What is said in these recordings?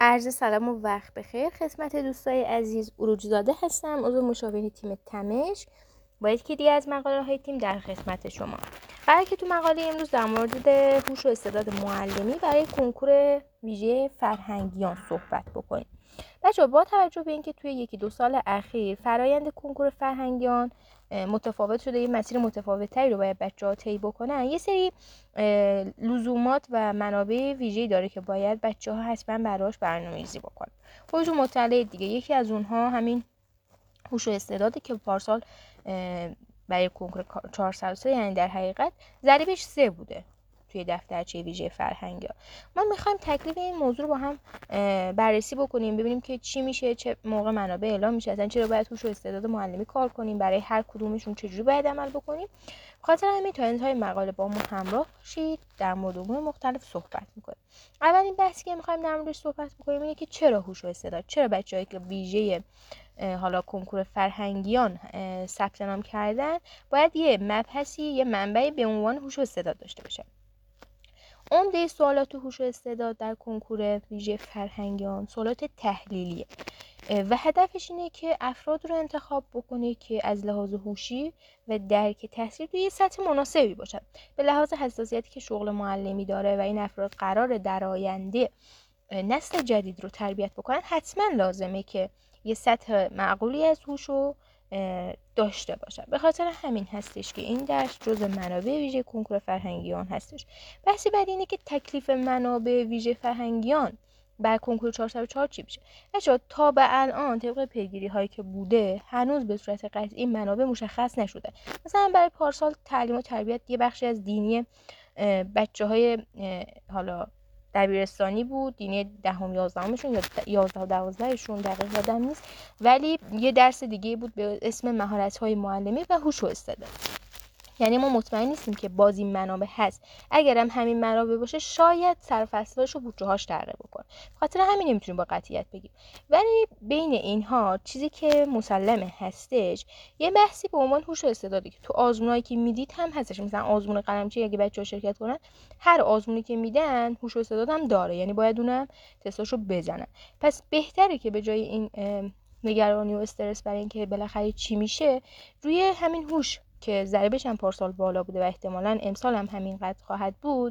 عرض سلام و وقت بخیر خدمت دوستای عزیز. عروج‌زاده هستم، عضو مشاوره تیم تمش با یکی دیگه از مقاله های تیم در خدمت شما. قراره که تو مقاله امروز در مورد هوش و استعداد معلمی برای کنکور ویژه فرهنگیان صحبت بکنیم. بچه‌ها با توجه به اینکه توی 1-2 سال اخیر فرایند کنکور فرهنگیان متفاوت شده، یه مسیر متفاوت‌تری رو باید بچه‌ها طی بکنن، یه سری لزومات و منابع ویژه‌ای داره که باید بچه‌ها حتما براش برنامه‌ریزی بکنن. خودتون مطلع دیگه. یکی از اونها همین هوش و استعدادی که پارسال برای کنکور 403 یعنی در حقیقت ضریبش 3 بوده توی دفترچه ویژه فرهنگی. ما میخوایم تکلیف این موضوع رو با هم بررسی بکنیم، ببینیم که چی میشه، چه موقع منابع اعلام میشه، اصلا چرا باید هوش و استعداد معلمی کار کنیم، برای هر کدومشون چجوری باید عمل بکنیم. خاطر همین تا انتهای مقاله با ما همراه باشید، در مورد امور مختلف صحبت میکنیم. اولین بحثی که میخوایم در موردش صحبت بکنیم اینه که چرا هوش و استعداد، چرا بچه‌هایی که ویژه حالا کنکور فرهنگیان ثبت نام کردن باید یه مبحثی، یه منبعی به عنوان هوش و استعداد داشته باشه. عمده سوالات هوش و استعداد در کنکور ویژه فرهنگیان سوالات تحلیلیه و هدفش اینه که افراد رو انتخاب بکنه که از لحاظ هوشی و درک تحصیل توی سطح مناسبی باشن. به لحاظ حساسیتی که شغل معلمی داره و این افراد قرار در آینده نسل جدید رو تربیت بکنن، حتما لازمه که یه سطح معقولی از هوش رو داشته باشن. به خاطر همین هستش که این درس جزء منابع ویژه کنکور فرهنگیان هستش. بحث بعدی اینه که تکلیف منابع ویژه فرهنگیان بر کنکور 404 چی میشه؟ بچه‌ها تا به الان طبق پیگیری هایی که بوده هنوز به صورت قطعی منابع مشخص نشده. مثلا برای پارسال تعلیم و تربیت یه بخشی از دینی بچه‌های حالا دبیرستانی بود، دینی 10 11 یا 11 12شون دقیق یادم نیست، ولی یه درس دیگه بود به اسم مهارت‌های معلمی و هوش و استعداد. یعنی ما مطمئن نیستیم که باز این منابع هست. اگرم همین منابع باشه شاید سرفصلش رو بودجه‌هاش تغییر بکنه. خاطر همین نمیتونیم با قطعیت بگیم. ولی بین اینها چیزی که مسلمه هستش یه بحثی به عنوان هوش و استعدادی که تو آزمونایی که میدید هم هستش. مثلا آزمون قلمچی اگه بچه‌ها شرکت کنن، هر آزمونی که میدن هوش و استعداد هم داره، یعنی باید اونم تستاشو بزنن. پس بهتره که به جای این نگرانی و استرس برای اینکه بالاخره چی میشه، روی همین هوش که ضریبش هم پارسال بالا بوده و احتمالاً امسال هم همینقدر خواهد بود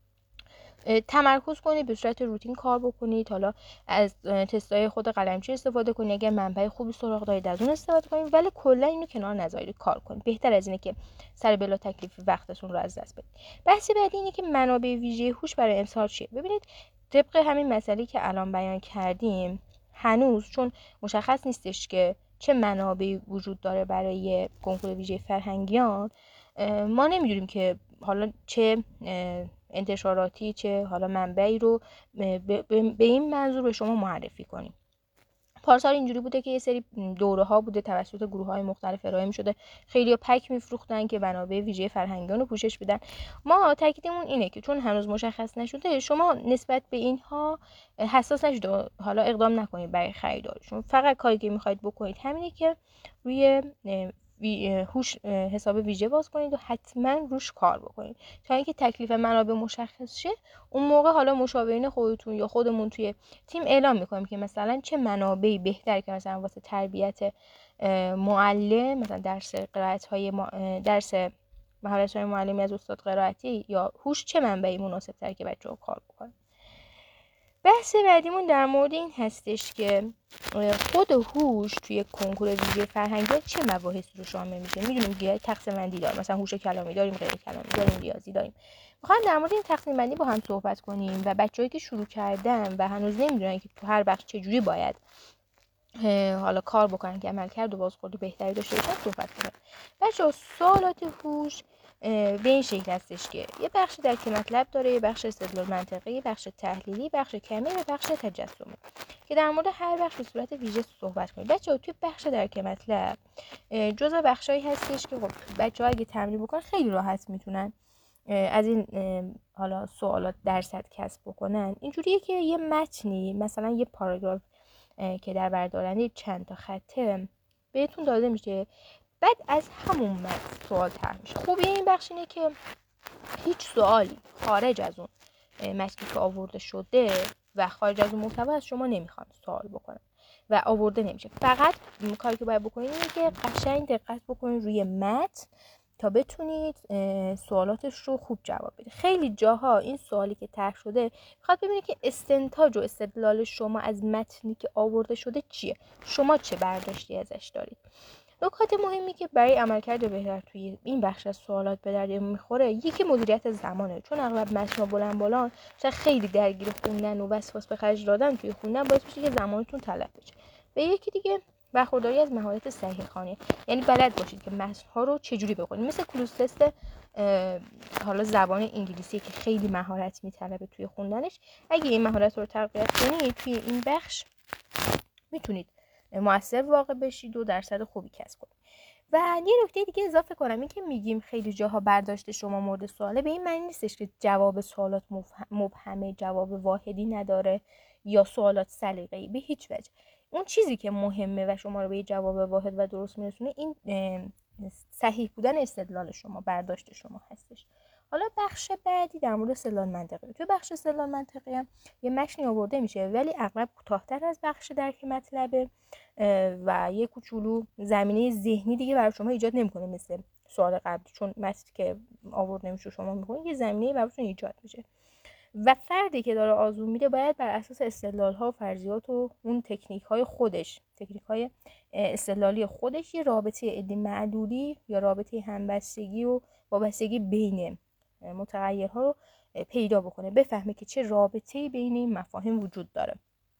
تمرکز کنید، به صورت روتین کار بکنید. حالا از تستای خود قلمچی استفاده کنید، اگر منبع خوبی سراغ دارید از اون استفاده کنید، ولی کلا اینو کنار نذارید، کار کنید. بهتر از اینه که سر بلا تکلیف وقتتون رو از دست بدید. بحث بعدی اینه که منابع ویژه هوش برای امسال چیه. ببینید طبق همین مسئله که الان بیان کردیم، هنوز چون مشخص نیستش که چه منابعی وجود داره برای کنکور ویژه فرهنگیان، ما نمیدونیم که حالا چه انتشاراتی، چه حالا منبعی رو به این منظور به شما معرفی کنیم. پارسال اینجوری بوده که یه سری دوره ها بوده توسط گروه های مختلف ارائه می شده، خیلی پک میفروختن که منابع ویژه فرهنگیان رو پوشش بدن. ما تاکیدمون اینه که چون هنوز مشخص نشده شما نسبت به اینها حساس نشید، حالا اقدام نکنید برای خریدارشون. فقط کاری که میخواید بکنید همینه که روی هوش حساب ویژه باز کنید و حتما روش کار بکنید تا اینکه تکلیف منابع مشخص شه. اون موقع حالا مشاورین خودتون یا خودمون توی تیم اعلام میکنیم که مثلا چه منابعی بهتره که مثلا واسه تربیت معلم، مثلا درس قرائت‌های درس مهارت‌های معلمی از استاد قرائتی یا هوش، چه منبعی مناسب تره که بچه‌ها کار بکنن. بحث بعدیمون در مورد این هستش که خود هوش توی کنکور ویژه فرهنگی چه مباحثی رو شامل میشه. میدونیم که تقسیم بندی داره، مثلا هوش کلامی داریم، غیر کلامی داریم، ریاضی داریم. میخوام در مورد این تقسیم بندی با هم صحبت کنیم و بچه‌هایی که شروع کردن و هنوز نمیدونن که تو هر بخش چجوری باید حالا کار بکنن که عملکرد و بازخورد بهتری داشته باشن صحبت کنیم. بچه‌ها سوالات هوش به این شکل هستش که یه بخش درک مطلب داره، یه بخش استدلال منطقی، یه بخش تحلیلی، بخش کمی و بخش تجسمی که در مورد هر بخش به صورت ویژه صحبت کنیم. بچه‌ها توی بخش درک مطلب جزء بخشایی هستش که خب بچه‌ها اگه تمرین بکنن خیلی راحت میتونن از این حالا سوالات درصد کسب بکنن. اینجوریه که یه متنی، مثلا یه پاراگراف که در بردارنده چند تا خطه بهتون داده میشه، بعد از همون متن سوال طرح میشه. خوبی این بخش اینه که هیچ سوالی خارج از اون متنی که آورده شده و خارج از اون محتوا از شما نمیخوان سوال بکنن و آورده نمیشه. فقط کاری که باید بکنید اینه که قشنگ دقت بکنید روی متن تا بتونید سوالاتش رو خوب جواب بدید. خیلی جاها این سوالی که طرح شده میخواد ببینید که استنتاج و استدلال شما از متنی که آورده شده چیه، شما چه برداشتی ازش دارید. نکات مهمی که برای عملکرد بهتر توی این بخش از سوالات به درد میخوره، یکی مدیریت زمانه، چون اغلب متن‌ها بلند خیلی درگیر خوندن و وسواس به خرج دادن توی خوندن باعث میشه که زمانتون تلف بشه. و یکی دیگه برخورداری از مهارت صحیح خوانی، یعنی بلد باشید که متن‌ها رو چجوری بخونید. مثل کلوز تست حالا زبان انگلیسی که خیلی مهارت میطلبه توی خوندنش، اگه این مهارت رو تقویت کنید توی این بخش میتونید مؤثر واقع بشید و درصد خوبی کسب کنید. و یه نکته دیگه اضافه کنم، این که میگیم خیلی جاها برداشت شما مورد سواله، به این معنی نیستش که جواب سوالات مبهمه، جواب واحدی نداره یا سوالات سلیقه‌ای، به هیچ وجه. اون چیزی که مهمه و شما رو به جواب واحد و درست میرسونه این صحیح بودن استدلال شما، برداشت شما هستش. حالا بخش بعدی در مورد استدلال منطقی. تو بخش استدلال منطقی هم یه متنی آورده میشه ولی اغلب کوتاه‌تر از بخش درک مطلبه و یه کوچولو زمینه ذهنی دیگه برای شما ایجاد نمیکنه مثل سوال قبلی، چون متنی که آورده نمیشه شما میخونید یه زمینه براتون ایجاد میشه و فردی که داره آزمون میده باید بر اساس استدلال‌ها و فرضیات و اون تکنیک‌های خودش، تکنیک‌های استدلالی خودش، یه رابطه عدی معلولی یا رابطه همبستگی و وابستگی بین متغیرها رو پیدا بکنه، بفهمه که چه رابطه‌ای بین این مفاهیم وجود داره.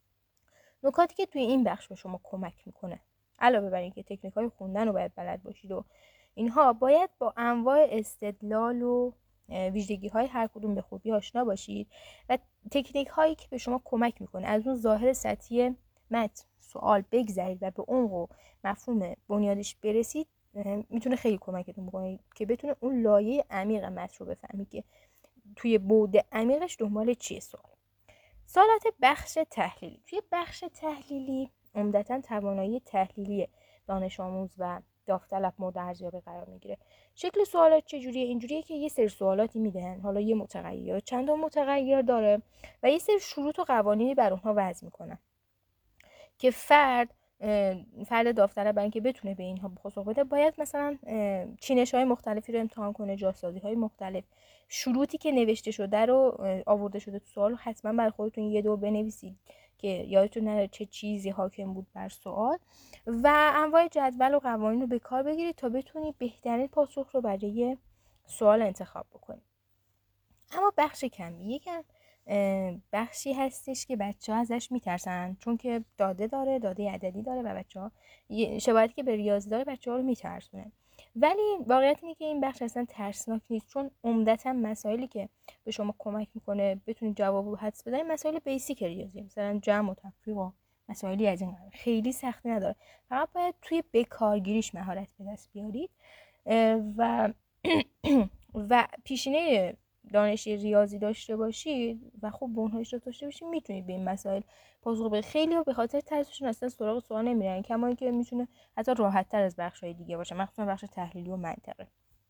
نکاتی که توی این بخش به شما کمک میکنه علاوه بر اینکه تکنیک‌های خوندن رو باید بلد باشید و اینها، باید با انواع استدلال و ویژگی‌های هر کدوم به خوبی آشنا باشید و تکنیک‌هایی که به شما کمک میکنه از اون ظاهر سطحی متن سوال بگذرید و به عمق و مفهوم بنیادش برسید، میتونه خیلی کمکتون بکنه که بتونه اون لایه عمیق متن رو بفهمید که توی بعد عمیقش دنبال چیه سوالات بخش تحلیلی. توی بخش تحلیلی عمدتاً توانایی تحلیلی دانش آموز و داوطلب مورد ارزیابی قرار میگیره. شکل سوالات چجوریه؟ اینجوریه که یه سری سوالاتی میدن، حالا یه متغیر چندان متغیر داره و یه سری شروط و قوانینی بر اونها وضع میکنن که فرد داوطلب برای اینکه بتونه به اینها پاسخ بده باید مثلا چینش‌های مختلفی رو امتحان کنه، جاسازی‌های مختلف، شروطی که نوشته شده رو آورده شده تو سوال رو حتما برای خودتون یه دور بنویسید که یادتون نره چه چیزی حاکم بود بر سوال و انواع جدول و قوانین رو به کار بگیرید تا بتونید بهترین پاسخ رو برای سوال انتخاب بکنید. اما بخش کمی یکم بخشی هستش که بچه‌ها ازش میترسن، چون که داده عددی داره و بچه‌ها شباهتی که به ریاضی داره بچه‌ها رو میترسونه. ولی واقعیت اینه که این بخش اصلا ترسناک نیست، چون عمدتاً مسائلی که به شما کمک میکنه بتونید جواب رو حدس بزنید مسائل بیسیک ریاضی، مثلا جمع و تفریق و مسائلی از این قبیل، خیلی سختی نداره، فقط باید توی بکارگیریش مهارت به دست بیارید و و پیشینه دانشی ریاضی داشته باشید و خوب به اونها اشتراک داشته باشید، میتونید به این مسائل پاسخ بدید. خیلی ها به خاطر ترسشون اصلا سراغ سوال نمیرن، کما اینکه میتونه حتی راحت تر از بخش‌های دیگه باشه، مخصوصا بخش تحلیلی و منطقه.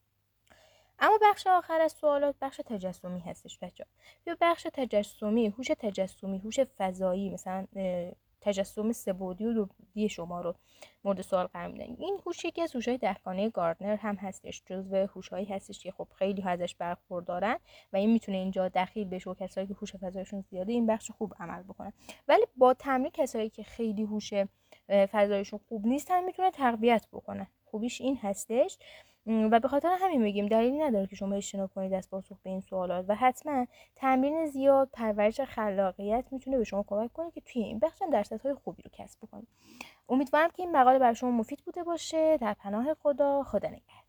اما بخش آخر از سوالات بخش تجسمی هستش بچه‌ها. توی بخش تجسمی، هوش فضایی، مثلا تجسم سه‌بعدی و دوبعدی شما رو مورد سوال قرار میدن. این هوش یکی از هوش‌های دهگانه گاردنر هم هستش، جزو هوش‌هایی هستش که خب خیلی ازش برخوردارن و این میتونه اینجا دخیل بشه و کسایی که هوش فضایشون زیاده این بخش خوب عمل بکنن. ولی با تمرین کسایی که خیلی هوش فضایشون خوب نیستن میتونه تقویت بکنن. خوبیش این هستش و به خاطر همین میگیم دلیلی نداره که شما اجتناب کنید از پاسخ به این سوالات و حتما تمرین زیاد، پرورش خلاقیت میتونه به شما کمک کنه که توی این بخش هم درصدهای خوبی رو کسب کنید. امیدوارم که این مقاله برای شما مفید بوده باشه. در پناه خدا، خدا نگهدار.